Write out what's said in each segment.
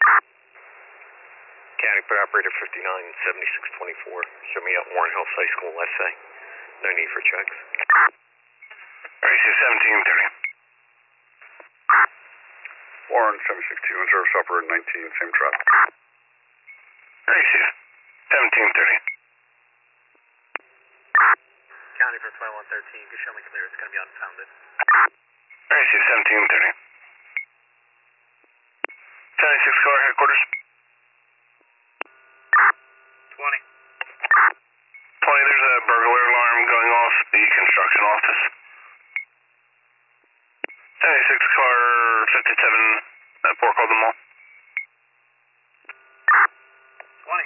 County for operator 597624. Show me at Warren Hills High School, let's say. No need for checks. RAC 1730. Warren 762, service operator 19, same traffic. RAC 1730. County for 2113, just show me clear, it's going to be unfounded. RAC 1730. 76 car headquarters. 20. 20, there's a burglar alarm going off the construction office. 76 car 57 at Port Caldwell Mall. 20.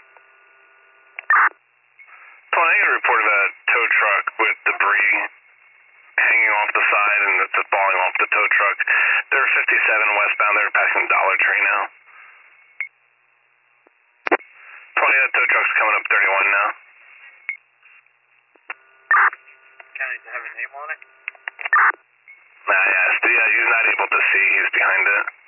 20, I got a report of a tow truck with debris hanging off the side and it's falling off the tow truck. They're 57 westbound, they're passing Dollar Tree now. 20, that tow truck's coming up 31 now. County, does it have a name on it? Nah, yeah, he's not able to see, he's behind it.